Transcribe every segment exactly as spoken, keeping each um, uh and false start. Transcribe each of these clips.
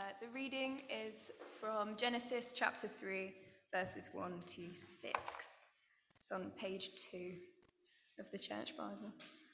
the reading is from Genesis chapter three, verses one to six. It's on page two of the Church Bible.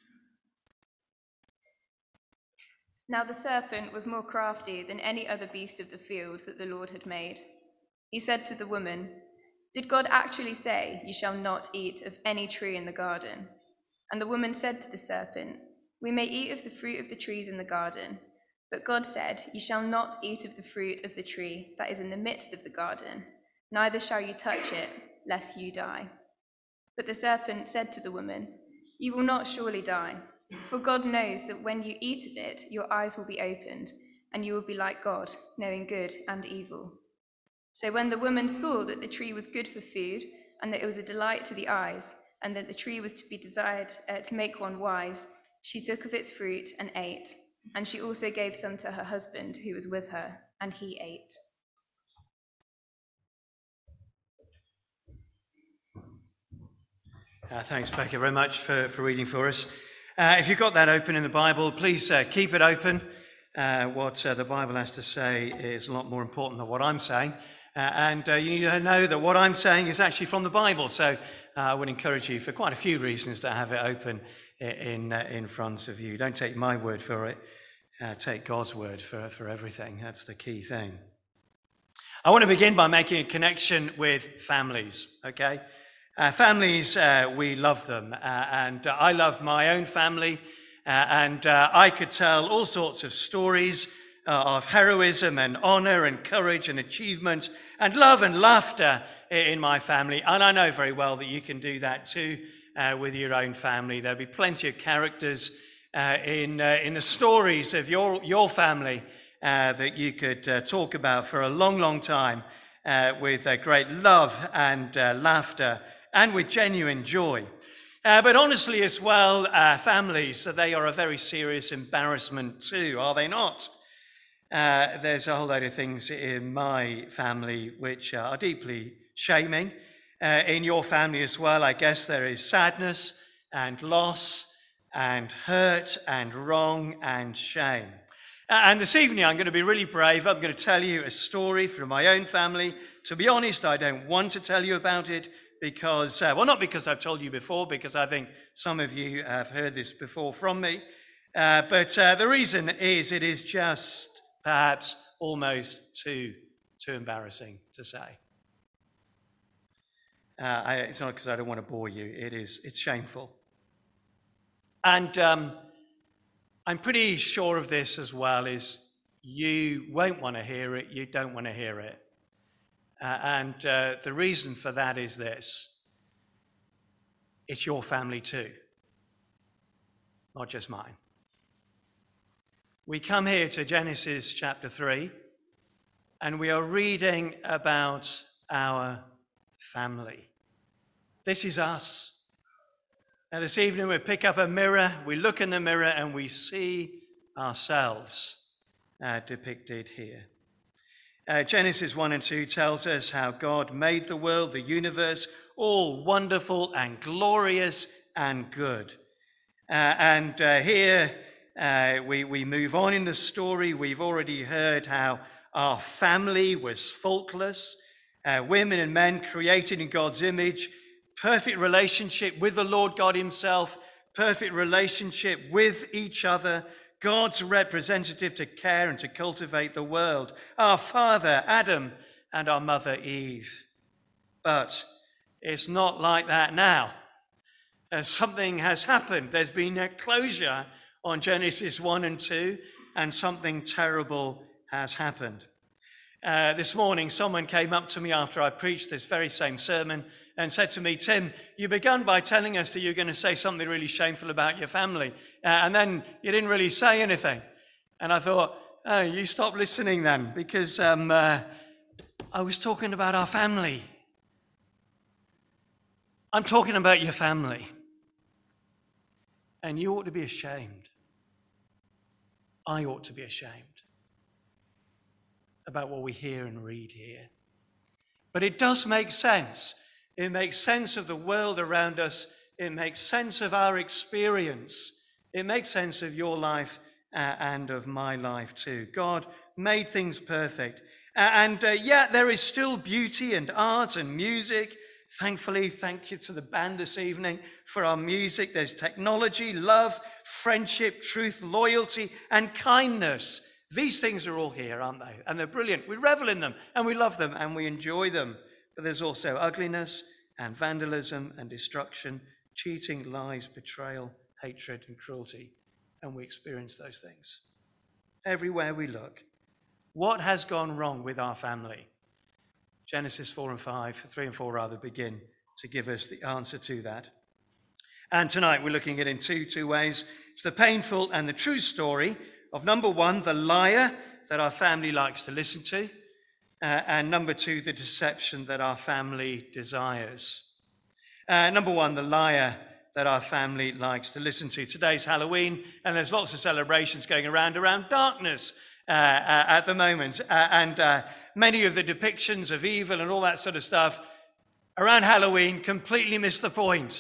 Now the serpent was more crafty than any other beast of the field that the Lord had made. He said to the woman, "Did God actually say, 'You shall not eat of any tree in the garden'?" And the woman said to the serpent, "We may eat of the fruit of the trees in the garden. But God said, 'You shall not eat of the fruit of the tree that is in the midst of the garden, neither shall you touch it, lest you die.' But the serpent said to the woman, 'You will not surely die, for God knows that when you eat of it, your eyes will be opened, and you will be like God, knowing good and evil.' So when the woman saw that the tree was good for food, and that it was a delight to the eyes, and that the tree was to be desired uh, to make one wise, she took of its fruit and ate. And she also gave some to her husband who was with her, and he ate." Uh, thanks, Becca, very much for, for reading for us. Uh, if you've got that open in the Bible, please uh, keep it open. Uh, what uh, the Bible has to say is a lot more important than what I'm saying. Uh, and uh, you need to know that what I'm saying is actually from the Bible. So uh, I would encourage you, for quite a few reasons, to have it open in, uh, in front of you. Don't take my word for it. Uh, take God's word for, for everything. That's the key thing. I want to begin by making a connection with families, okay? Uh, families, uh, we love them. Uh, and uh, I love my own family. Uh, and uh, I could tell all sorts of stories uh, of heroism and honor and courage and achievement and love and laughter in my family. And I know very well that you can do that too uh, with your own family. There'll be plenty of characters Uh, in uh, in the stories of your your family uh, that you could uh, talk about for a long, long time uh, with uh, great love and uh, laughter and with genuine joy. Uh, but honestly as well, uh, families, they are a very serious embarrassment too, are they not? Uh, there's a whole load of things in my family which are deeply shaming. Uh, in your family as well, I guess there is sadness and loss and hurt and wrong and shame. And this evening I'm going to be really brave. I'm going to tell you a story from my own family. To be honest, I don't want to tell you about it because, uh, well, not because I've told you before, because I think some of you have heard this before from me. Uh, but uh, the reason is it is just perhaps almost too, too embarrassing to say. Uh, I, it's not because I don't want to bore you. It is, it's shameful. And um, I'm pretty sure of this as well, is you won't want to hear it, you don't want to hear it. Uh, and uh, the reason for that is this: it's your family too, not just mine. We come here to Genesis chapter three, and we are reading about our family. This is us. Now this evening we pick up a mirror, we look in the mirror and we see ourselves uh, depicted here. Uh, Genesis one and two tells us how God made the world, the universe, all wonderful and glorious and good. Uh, and uh, here uh, we, we move on in the story. We've already heard how our family was faultless, uh, women and men created in God's image, perfect relationship with the Lord God himself, perfect relationship with each other, God's representative to care and to cultivate the world, our father Adam and our mother Eve. But it's not like that now. Uh, something has happened. There's been a closure on Genesis one and two, and something terrible has happened. Uh, this morning, someone came up to me after I preached this very same sermon and said to me, "Tim, you began by telling us that you're going to say something really shameful about your family, uh, and then you didn't really say anything." And I thought, oh, you stop listening then, because um, uh, I was talking about our family. I'm talking about your family. And you ought to be ashamed. I ought to be ashamed about what we hear and read here. But it does make sense. It makes sense of the world around us. It makes sense of our experience. It makes sense of your life uh, and of my life too. God made things perfect. Uh, and uh, yeah, there is still beauty and art and music. Thankfully, thank you to the band this evening for our music. There's technology, love, friendship, truth, loyalty, and kindness. These things are all here, aren't they? And they're brilliant. We revel in them, and we love them, and we enjoy them. But there's also ugliness and vandalism and destruction, cheating, lies, betrayal, hatred, and cruelty. And we experience those things everywhere we look. What has gone wrong with our family? Genesis four and five, three and four rather, begin to give us the answer to that. And tonight we're looking at it in two, two ways. It's the painful and the true story of, number one, the liar that our family likes to listen to, uh, and number two, the deception that our family desires. Uh, number one, the liar that our family likes to listen to. Today's Halloween, and there's lots of celebrations going around around darkness uh, uh, at the moment. Uh, and uh, many of the depictions of evil and all that sort of stuff around Halloween completely miss the point.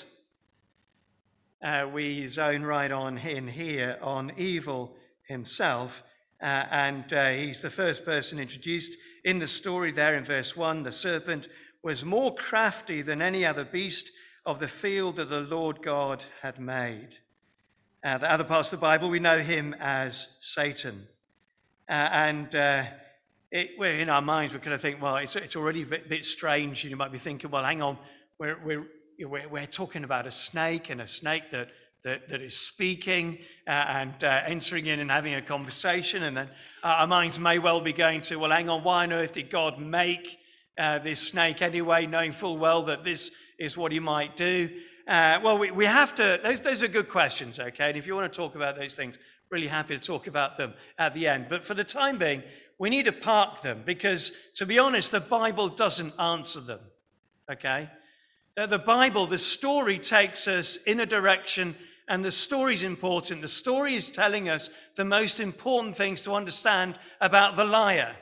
Uh, we zone right on in here on evil himself. Uh, and uh, he's the first person introduced in the story there in verse one. The serpent was more crafty than any other beast of the field that the Lord God had made. Uh, the other parts of the Bible, we know him as Satan. Uh, and uh, it, we're in our minds, we're going to think, well, it's, it's already a bit, bit strange. You might be thinking, well, hang on, we're, we're, we're, we're talking about a snake and a snake that, that, that is speaking uh, and uh, entering in and having a conversation. And then uh, our minds may well be going to, well, hang on, why on earth did God make uh, this snake anyway, knowing full well that this is what he might do? Uh, well, we, we have to, those, those are good questions, okay? And if you want to talk about those things, really happy to talk about them at the end. But for the time being, we need to park them because, to be honest, the Bible doesn't answer them, okay? Uh, the Bible, the story takes us in a direction, and the story's important. The story is telling us the most important things to understand about the liar.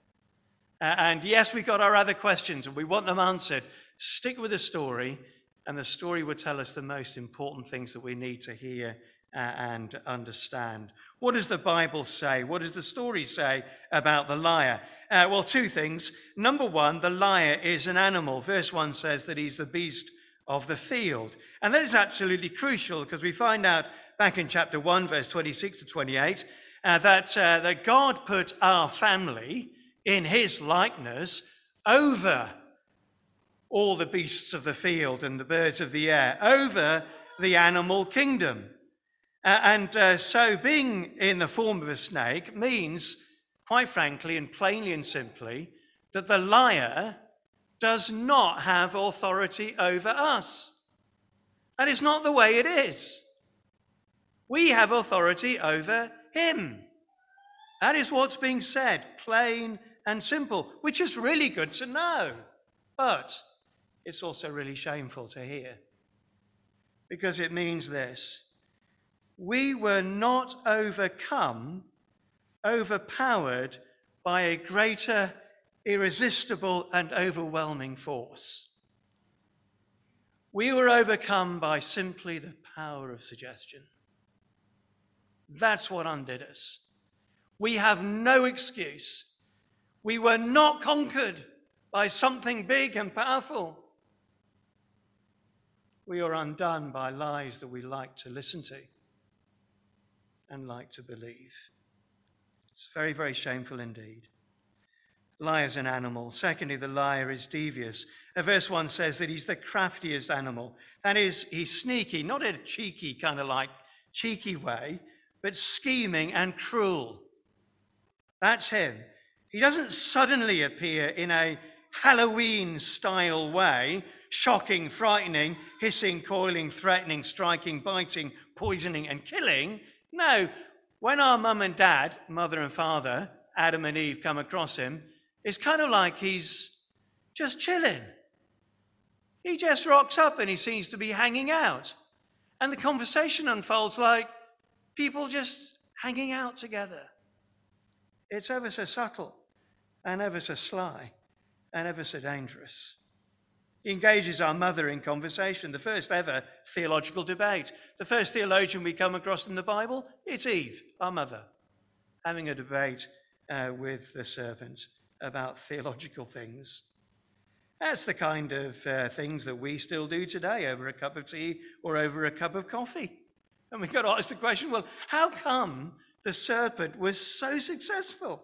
Uh, and yes, we've got our other questions, and we want them answered. Stick with the story, and the story will tell us the most important things that we need to hear uh, and understand. What does the Bible say? What does the story say about the liar? Uh, well, two things. Number one, the liar is an animal. Verse one says that he's the beast of the field. And that is absolutely crucial because we find out back in chapter one, verse twenty-six to twenty-eight, uh, that, uh, that God put our family in his likeness over all the beasts of the field and the birds of the air, over the animal kingdom. Uh, and uh, so being in the form of a snake means, quite frankly and plainly and simply, that the liar does not have authority over us. That is not the way it is. We have authority over him. That is what's being said, plain and simple, which is really good to know. But it's also really shameful to hear, because it means this: we were not overcome, overpowered by a greater, irresistible, and overwhelming force. We were overcome by simply the power of suggestion. That's what undid us. We have no excuse. We were not conquered by something big and powerful. We are undone by lies that we like to listen to and like to believe. It's very, very shameful indeed. Liar's an animal. Secondly, the liar is devious. Uh, verse one says that he's the craftiest animal. That is, he's sneaky, not in a cheeky kind of like cheeky way, but scheming and cruel. That's him. He doesn't suddenly appear in a Halloween-style way, shocking, frightening, hissing, coiling, threatening, striking, biting, poisoning, and killing. No, when our mum and dad, mother and father, Adam and Eve, come across him, it's kind of like he's just chilling. He just rocks up and he seems to be hanging out. And the conversation unfolds like people just hanging out together. It's ever so subtle and ever so sly and ever so dangerous. He engages our mother in conversation, the first ever theological debate. The first theologian we come across in the Bible, it's Eve, our mother, having a debate uh, with the serpent about theological things. That's the kind of uh, things that we still do today over a cup of tea or over a cup of coffee. And we've got to ask the question, well, how come the serpent was so successful?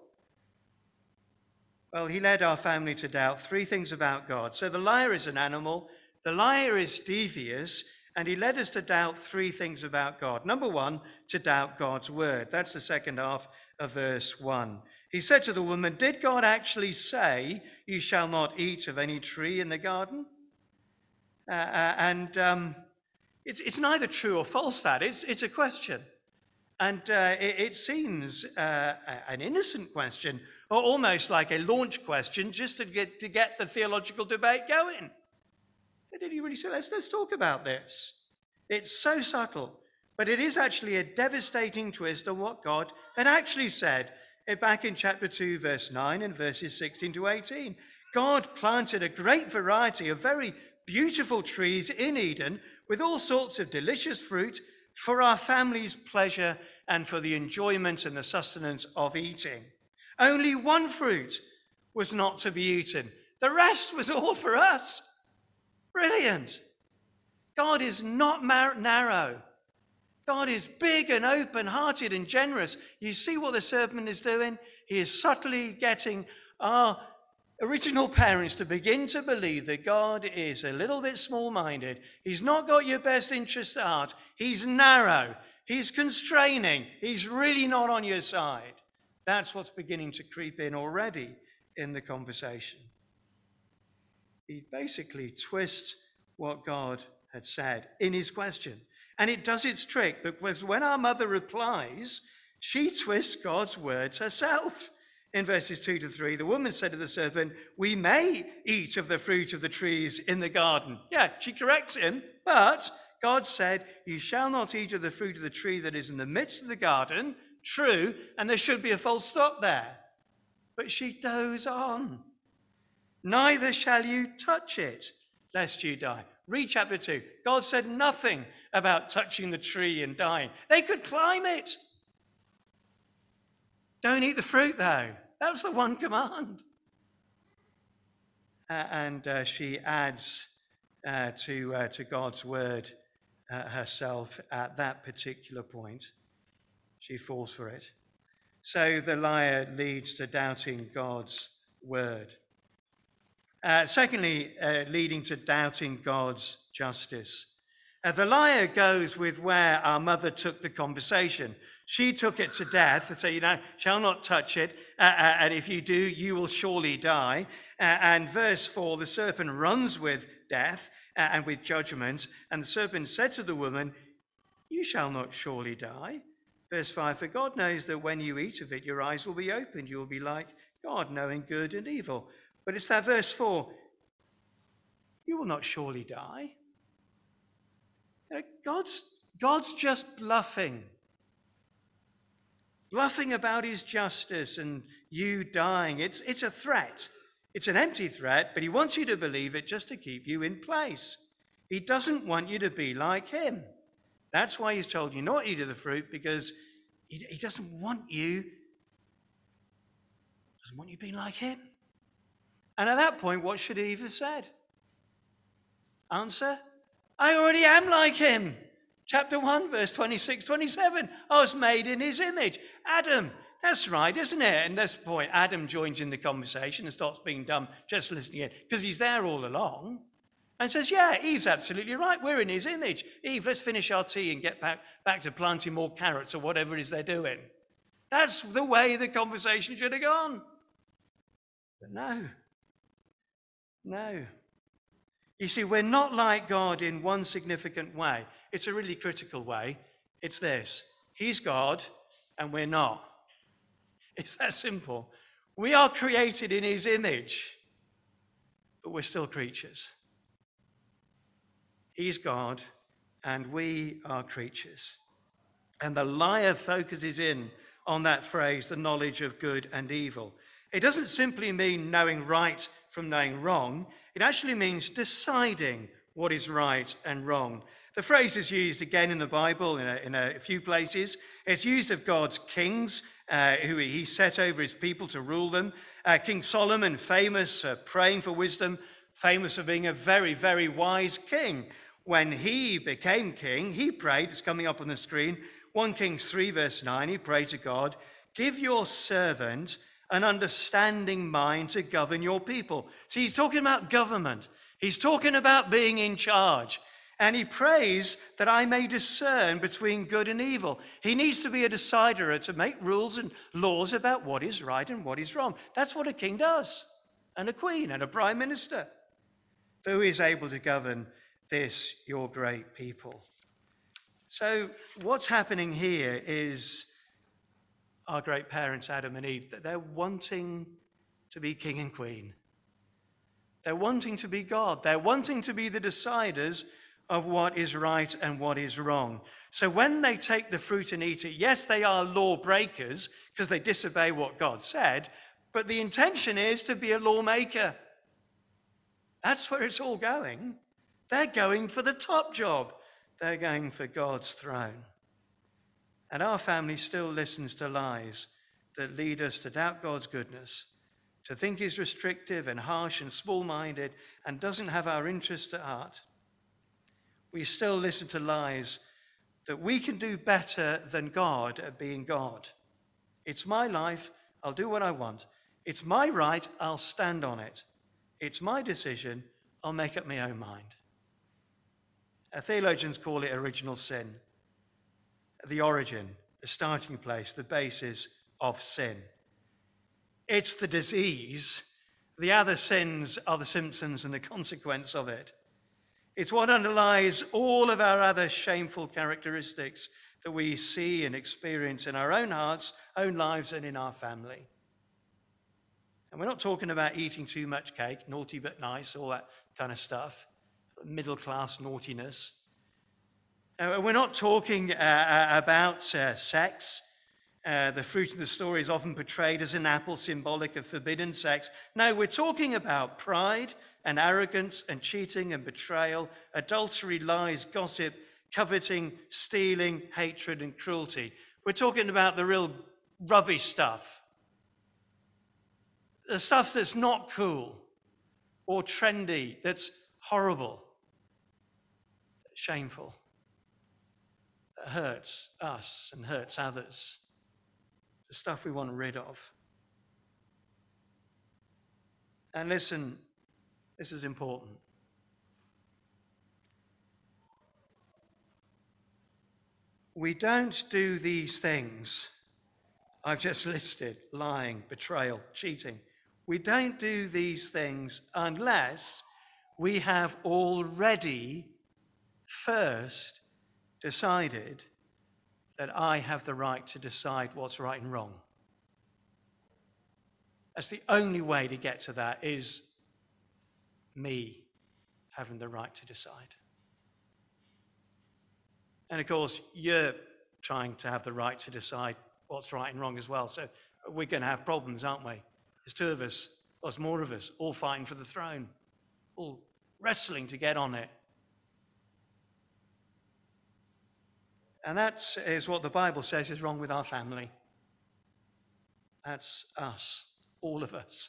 Well, he led our family to doubt three things about God. So the liar is an animal, the liar is devious, and he led us to doubt three things about God. Number one, to doubt God's word. That's the second half of verse one. He said to the woman, did God actually say, you shall not eat of any tree in the garden? Uh, uh, and um, it's, it's neither true or false, that. It's, it's a question. And uh, it, it seems uh, an innocent question, or almost like a launch question, just to get to get the theological debate going. But did he really say, let's, let's talk about this? It's so subtle, but it is actually a devastating twist on what God had actually said back in chapter two, verse nine, and verses sixteen to eighteen. God planted a great variety of very beautiful trees in Eden with all sorts of delicious fruit for our family's pleasure and for the enjoyment and the sustenance of eating. Only one fruit was not to be eaten. The rest was all for us. Brilliant. God is not mar- narrow. God is big and open-hearted and generous. You see what the serpent is doing? He is subtly getting our original parents to begin to believe that God is a little bit small-minded. He's not got your best interest at heart. He's narrow. He's constraining. He's really not on your side. That's what's beginning to creep in already in the conversation. He basically twists what God had said in his question. And it does its trick, because when our mother replies, she twists God's words herself. In verses two to three, the woman said to the serpent, we may eat of the fruit of the trees in the garden. Yeah, she corrects him, but God said, you shall not eat of the fruit of the tree that is in the midst of the garden. True, and there should be a full stop there. But she goes on. Neither shall you touch it, lest you die. Read chapter two. God said nothing about touching the tree and dying. They could climb it. Don't eat the fruit, though. That was the one command. Uh, and uh, she adds uh, to, uh, to God's word uh, herself at that particular point. She falls for it. So the liar leads to doubting God's word. Uh, secondly, uh, leading to doubting God's justice. Uh, the liar goes with where our mother took the conversation. She took it to death and said, you know, shall not touch it, uh, uh, and if you do, you will surely die. Uh, and verse four, the serpent runs with death uh, and with judgment. And the serpent said to the woman, you shall not surely die. Verse five, for God knows that when you eat of it, your eyes will be opened. You will be like God, knowing good and evil. But it's that verse four, you will not surely die. You know, God's, God's just bluffing. Bluffing about his justice and you dying. It's, it's a threat. It's an empty threat, but he wants you to believe it just to keep you in place. He doesn't want you to be like him. That's why he's told you not to eat of the fruit, because he, he doesn't want you, doesn't want you being like him. And at that point, what should Eve have said? Answer, I already am like him. Chapter one, verse twenty-six, twenty-seven. I was made in his image. Adam, that's right, isn't it? And that's the point. Adam joins in the conversation and starts being dumb, just listening in, because he's there all along. And says, yeah, Eve's absolutely right. We're in his image. Eve, let's finish our tea and get back, back to planting more carrots or whatever it is they're doing. That's the way the conversation should have gone. But no. No. You see, we're not like God in one significant way. It's a really critical way. It's this. He's God and we're not. It's that simple. We are created in his image, but we're still creatures. He's God and we are creatures. And the liar focuses in on that phrase, the knowledge of good and evil. It doesn't simply mean knowing right from knowing wrong. It actually means deciding what is right and wrong. The phrase is used again in the Bible in a, in a few places. It's used of God's kings, uh, who he set over his people to rule them. Uh, King Solomon, famous for praying for wisdom, famous for being a very, very wise king. When he became king, he prayed, it's coming up on the screen, First Kings three verse nine, he prayed to God, give your servant an understanding mind to govern your people. See, he's talking about government. He's talking about being in charge. And he prays that I may discern between good and evil. He needs to be a decider to make rules and laws about what is right and what is wrong. That's what a king does, and a queen and a prime minister, who is able to govern this, your great people. So what's happening here is our great parents, Adam and Eve, that they're wanting to be king and queen. They're wanting to be God. They're wanting to be the deciders of what is right and what is wrong. So when they take the fruit and eat it, yes, they are lawbreakers because they disobey what God said, but the intention is to be a lawmaker. That's where it's all going. They're going for the top job. They're going for God's throne. And our family still listens to lies that lead us to doubt God's goodness, to think he's restrictive and harsh and small-minded and doesn't have our interests at heart. We still listen to lies that we can do better than God at being God. It's my life, I'll do what I want. It's my right, I'll stand on it. It's my decision, I'll make up my own mind. Our theologians call it original sin. The origin, the starting place, the basis of sin. It's the disease. The other sins are the symptoms and the consequence of it. It's what underlies all of our other shameful characteristics that we see and experience in our own hearts, own lives, and in our family. And we're not talking about eating too much cake, naughty but nice, all that kind of stuff, middle-class naughtiness. Uh, we're not talking uh, about uh, sex. Uh, the fruit of the story is often portrayed as an apple symbolic of forbidden sex. No, we're talking about pride and arrogance and cheating and betrayal, adultery, lies, gossip, coveting, stealing, hatred, and cruelty. We're talking about the real rubbish stuff. The stuff that's not cool or trendy, that's horrible, shameful, that hurts us and hurts others. The stuff we want rid of. And listen, this is important. We don't do these things I've just listed, lying, betrayal, cheating. We don't do these things unless we have already first decided that I have the right to decide what's right and wrong. That's the only way to get to that, is me having the right to decide. And of course, you're trying to have the right to decide what's right and wrong as well. So we're going to have problems, aren't we? There's two of us, there's more of us, all fighting for the throne, all wrestling to get on it. And that is what the Bible says is wrong with our family. That's us, all of us.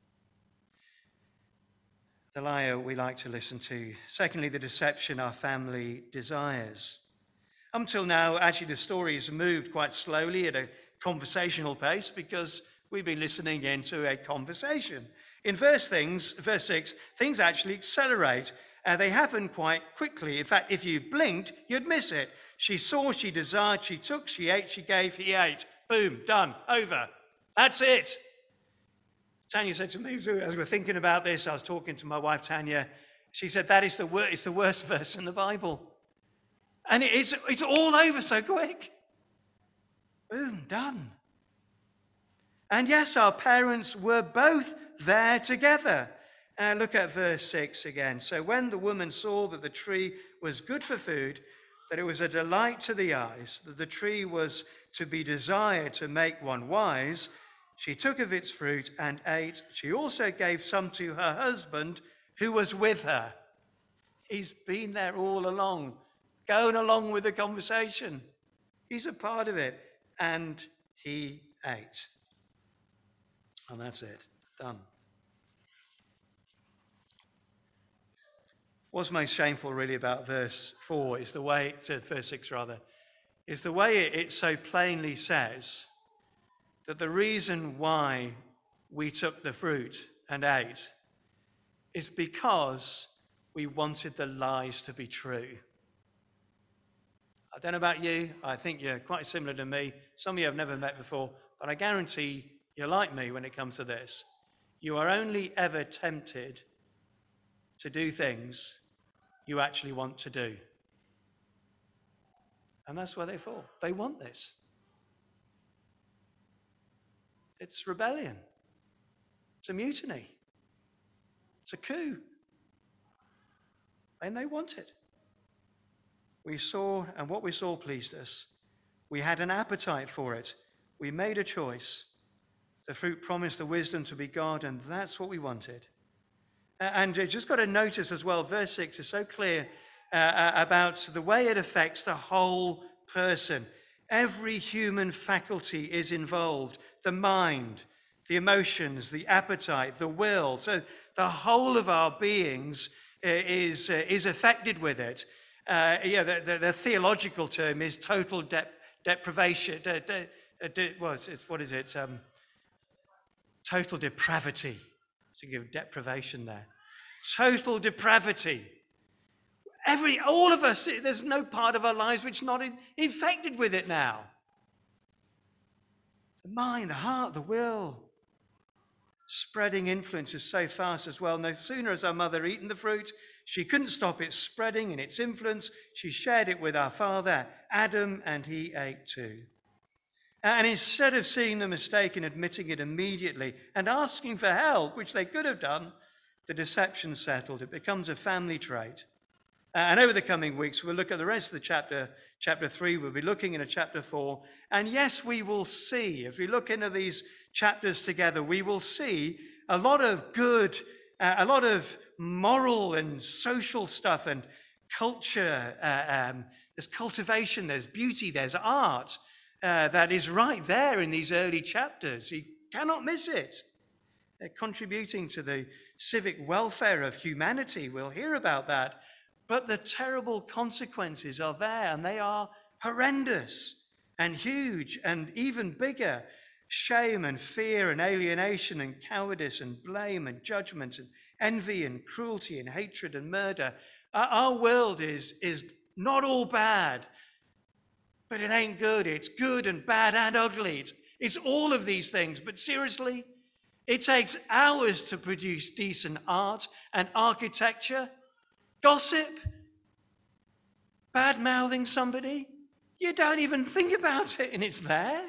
The liar we like to listen to. Secondly, the deception our family desires. Until now, actually, the story has moved quite slowly at a conversational pace because we've been listening into a conversation. In verse things, verse six, things actually accelerate. Uh, they happen quite quickly. In fact, if you blinked, you'd miss it. She saw, she desired, she took, she ate, she gave, he ate. Boom, done, over. That's it. Tanya said to me, as we're thinking about this, I was talking to my wife, Tanya, she said, that is the, wor- it's the worst verse in the Bible. And it's, it's all over so quick. Boom, done. And yes, our parents were both there together. Uh, look at verse six again. So when the woman saw that the tree was good for food, that it was a delight to the eyes, that the tree was to be desired to make one wise, she took of its fruit and ate. She also gave some to her husband who was with her. He's been there all along, going along with the conversation. He's a part of it. And he ate. And that's it. Done. What's most shameful really about verse four is the way, to verse six rather, is the way it, it so plainly says that the reason why we took the fruit and ate is because we wanted the lies to be true. I don't know about you. I think you're quite similar to me. Some of you I've never met before, but I guarantee you're like me when it comes to this. You are only ever tempted to do things you actually want to do. And that's where they fall. They want this. It's rebellion. It's a mutiny. It's a coup. And they want it. We saw, and what we saw pleased us. We had an appetite for it. We made a choice. The fruit promised the wisdom to be God, and that's what we wanted. And you just got to notice as well, verse six is so clear uh, about the way it affects the whole person. Every human faculty is involved. The mind, the emotions, the appetite, the will. So the whole of our beings is, uh, is affected with it. Uh, yeah, the, the, the theological term is total de- deprivation. De- de- de- well, it's, what is it? Um, total depravity. To give deprivation there. Total depravity. Every, all of us, there's no part of our lives which is not in, infected with it now. The mind, the heart, the will. Spreading influence is so fast as well. No sooner has our mother eaten the fruit, she couldn't stop it spreading in its influence. She shared it with our father, Adam, and he ate too. And instead of seeing the mistake and admitting it immediately and asking for help, which they could have done, the deception settled. It becomes a family trait. And over the coming weeks, we'll look at the rest of the chapter, chapter three. We'll be looking into chapter four. And yes, we will see, if we look into these chapters together, we will see a lot of good, uh, a lot of moral and social stuff and culture. Uh, um, there's cultivation, there's beauty, there's art. Uh, that is right there in these early chapters. You cannot miss it. They're contributing to the civic welfare of humanity. We'll hear about that. But the terrible consequences are there, and they are horrendous and huge and even bigger. Shame and fear and alienation and cowardice and blame and judgment and envy and cruelty and hatred and murder. Our, our world is, is not all bad. But it ain't good. It's good and bad and ugly. It's, it's all of these things. But seriously, it takes hours to produce decent art and architecture. Gossip, bad-mouthing somebody, you don't even think about it and it's there.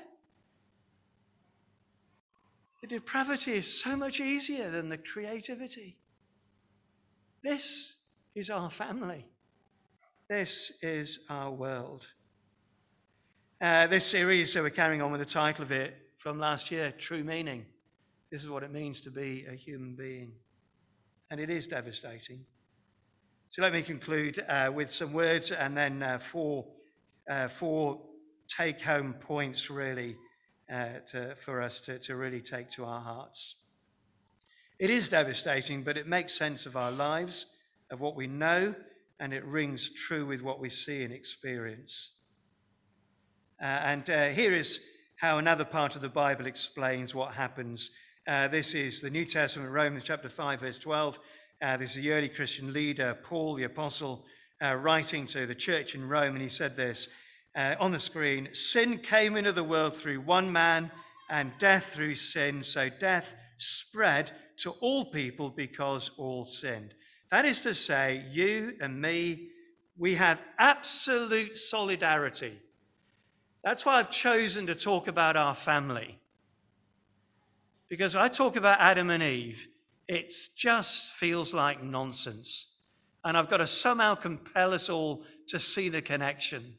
The depravity is so much easier than the creativity. This is our family. This is our world. Uh, this series, so we're carrying on with the title of it from last year, True Meaning. This is what it means to be a human being. And it is devastating. So let me conclude uh, with some words and then uh, four, uh, four take-home points, really, uh, to, for us to, to really take to our hearts. It is devastating, but it makes sense of our lives, of what we know, and it rings true with what we see and experience. Uh, and uh, here is how another part of the Bible explains what happens. Uh, this is the New Testament, Romans chapter five, verse twelve. Uh, this is the early Christian leader, Paul the Apostle, uh, writing to the church in Rome. And he said this uh, on the screen: sin came into the world through one man, and death through sin. So death spread to all people because all sinned. That is to say, you and me, we have absolute solidarity. That's why I've chosen to talk about our family. Because I talk about Adam and Eve, it just feels like nonsense. And I've got to somehow compel us all to see the connection.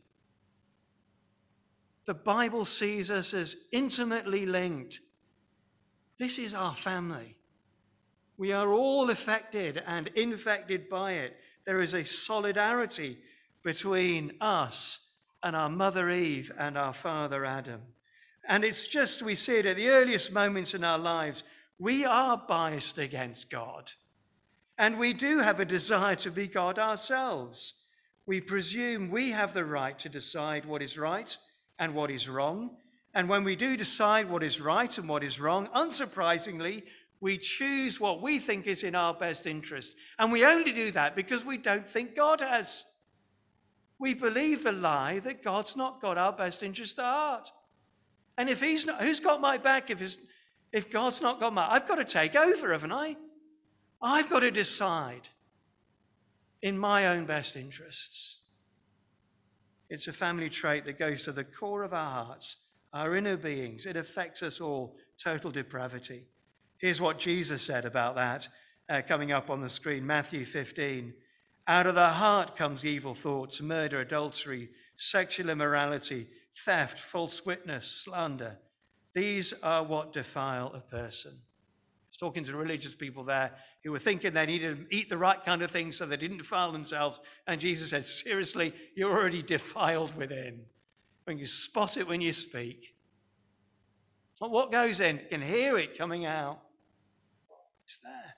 The Bible sees us as intimately linked. This is our family. We are all affected and infected by it. There is a solidarity between us and our mother Eve and our father Adam. And it's just, we see it at the earliest moments in our lives. We are biased against God. And we do have a desire to be God ourselves. We presume we have the right to decide what is right and what is wrong. And when we do decide what is right and what is wrong, unsurprisingly, we choose what we think is in our best interest. And we only do that because we don't think God has. We believe the lie that God's not got our best interest at heart. And if he's not, who's got my back if, his, if God's not got my, I've got to take over, haven't I? I've got to decide in my own best interests. It's a family trait that goes to the core of our hearts, our inner beings. It affects us all, total depravity. Here's what Jesus said about that, uh, coming up on the screen, Matthew fifteen. Out of the heart comes evil thoughts, murder, adultery, sexual immorality, theft, false witness, slander. These are what defile a person. I was talking to religious people there who were thinking they needed to eat the right kind of things so they didn't defile themselves. And Jesus said, seriously, you're already defiled within. When you spot it when you speak. But what goes in, you can hear it coming out. It's there.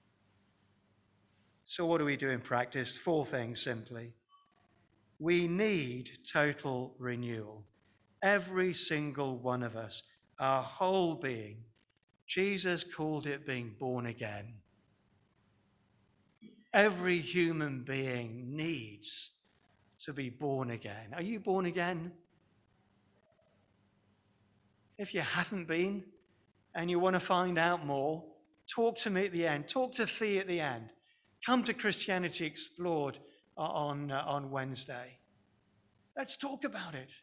So what do we do in practice? Four things simply. We need total renewal. Every single one of us, our whole being. Jesus called it being born again. Every human being needs to be born again. Are you born again? If you haven't been and you want to find out more, talk to me at the end. Talk to Fee at the end. Come to Christianity Explored on, uh, on Wednesday. Let's talk about it.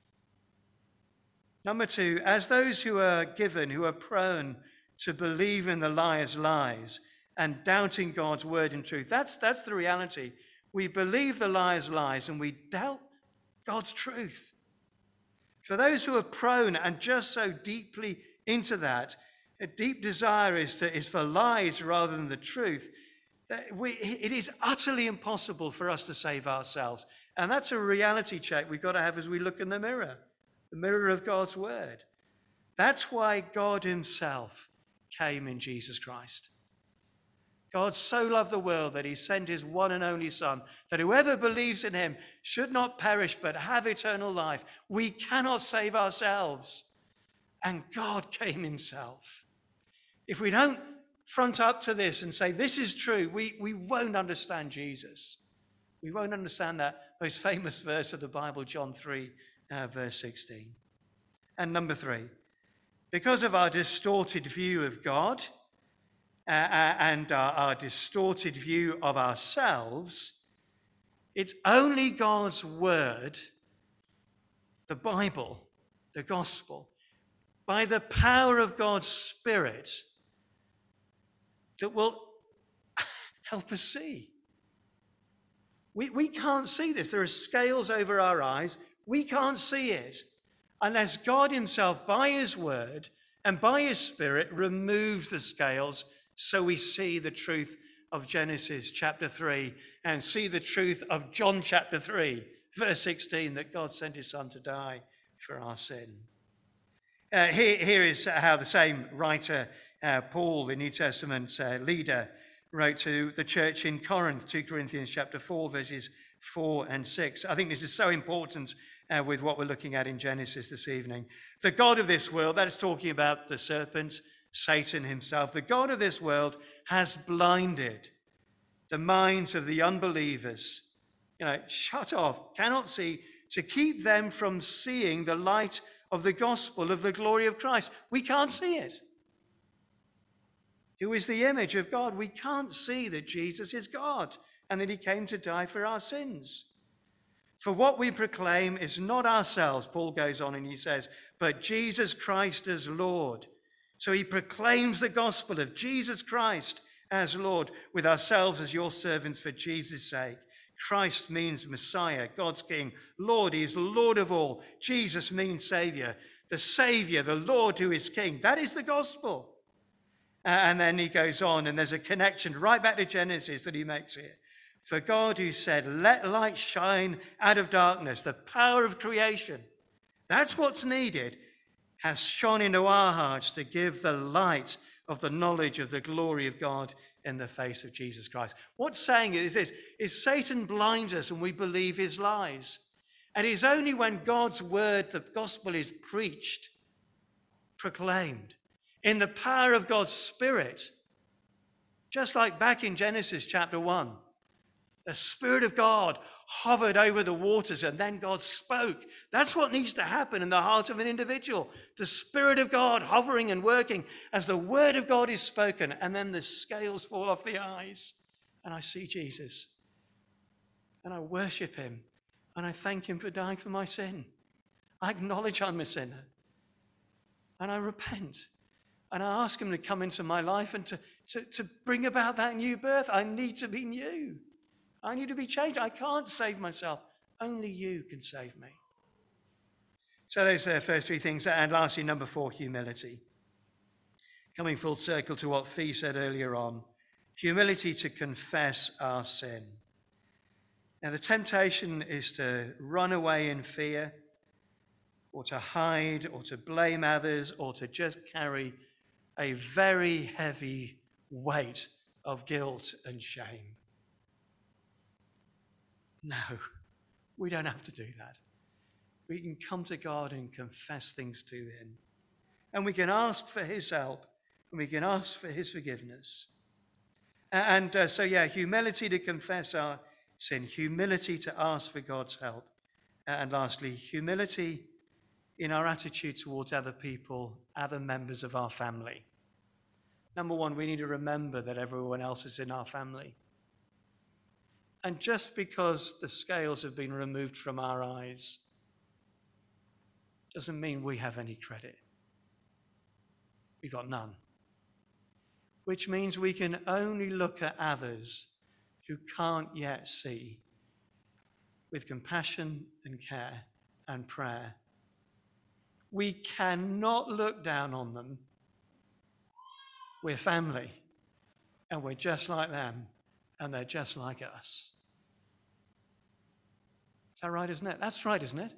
Number two, as those who are given, who are prone to believe in the liar's lies and doubting God's word and truth, that's, that's the reality. We believe the liar's lies and we doubt God's truth. For those who are prone and just so deeply into that, a deep desire is, to, is for lies rather than the truth. That we, it is utterly impossible for us to save ourselves. And that's a reality check we've got to have as we look in the mirror, the mirror of God's word. That's why God himself came in Jesus Christ. God so loved the world that he sent his one and only Son, that whoever believes in him should not perish but have eternal life. We cannot save ourselves. And God came himself. If we don't front up to this and say, this is true, we, we won't understand Jesus. We won't understand that most famous verse of the Bible, John three, uh, verse sixteen. And number three, because of our distorted view of God uh, and our, our distorted view of ourselves, it's only God's word, the Bible, the gospel, by the power of God's Spirit, that will help us see. We, we can't see this. There are scales over our eyes. We can't see it unless God himself, by his word and by his Spirit, removes the scales so we see the truth of Genesis chapter three and see the truth of John chapter three, verse sixteen, that God sent his Son to die for our sin. Uh, here, here is how the same writer, uh, Paul, the New Testament uh, leader, wrote to the church in Corinth, Second Corinthians chapter four, verses four and six. I think this is so important uh, with what we're looking at in Genesis this evening. The God of this world, that's talking about the serpent, Satan himself, the God of this world has blinded the minds of the unbelievers, you know, shut off, cannot see, to keep them from seeing the light of the gospel of the glory of Christ. We can't see it. Who is the image of God? We can't see that Jesus is God and that he came to die for our sins. For what we proclaim is not ourselves, Paul goes on and he says, but Jesus Christ as Lord. So he proclaims the gospel of Jesus Christ as Lord, with ourselves as your servants for Jesus' sake. Christ means Messiah, God's King. Lord, he is Lord of all. Jesus means Savior. The Savior, the Lord who is King. That is the gospel. And then he goes on, and there's a connection right back to Genesis that he makes here. For God who said, let light shine out of darkness, the power of creation, that's what's needed, has shone into our hearts to give the light of the knowledge of the glory of God in the face of Jesus Christ. What's saying is this, is Satan blinds us and we believe his lies. And it's only when God's word, the gospel, is preached, proclaimed, in the power of God's Spirit, just like back in Genesis chapter one, the Spirit of God hovered over the waters and then God spoke. That's what needs to happen in the heart of an individual. The Spirit of God hovering and working as the word of God is spoken, and then the scales fall off the eyes and I see Jesus and I worship him and I thank him for dying for my sin. I acknowledge I'm a sinner and I repent and I ask him to come into my life and to, to, to bring about that new birth. I need to be new. I need to be changed. I can't save myself. Only you can save me. So those are the first three things. And lastly, number four, humility. Coming full circle to what Fee said earlier on. Humility to confess our sin. Now, the temptation is to run away in fear, or to hide, or to blame others, or to just carry a very heavy weight of guilt and shame. No, we don't have to do that. We can come to God and confess things to him. And we can ask for his help, and we can ask for his forgiveness. And uh, so, yeah, humility to confess our sin, humility to ask for God's help. And lastly, humility in our attitude towards other people, other members of our family. Number one, we need to remember that everyone else is in our family. And just because the scales have been removed from our eyes doesn't mean we have any credit. We got none. Which means we can only look at others who can't yet see with compassion and care and prayer. We cannot look down on them. We're family, and we're just like them, and they're just like us. Is that right, isn't it? That's right, isn't it?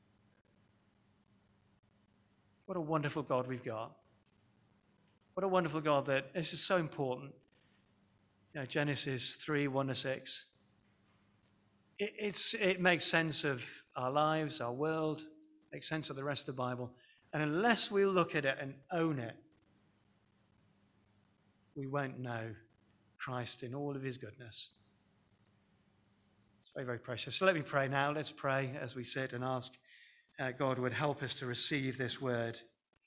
What a wonderful God we've got. What a wonderful God that this is so important. You know, Genesis three, one to six. It, it's, it makes sense of our lives, our world, makes sense of the rest of the Bible. And unless we look at it and own it, we won't know Christ in all of his goodness. It's very, very precious. So let me pray now. Let's pray as we sit and ask uh, God would help us to receive this word.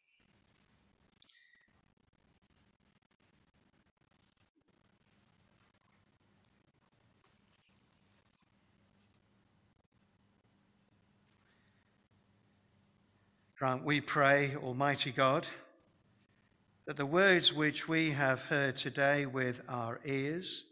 Grant, we pray, Almighty God, that the words which we have heard today with our ears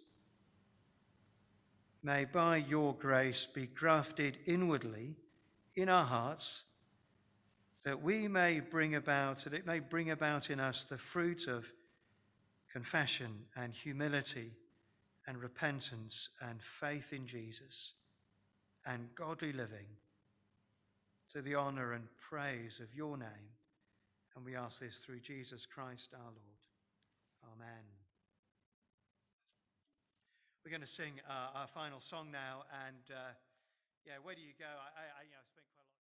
may by your grace be grafted inwardly in our hearts, that we may bring about, that it may bring about in us the fruit of confession and humility and repentance and faith in Jesus and godly living, to the honor and praise of your name. And we ask this through Jesus Christ our Lord. Amen. We're going to sing uh, our final song now, and uh, yeah, where do you go? I, I, you know, spent quite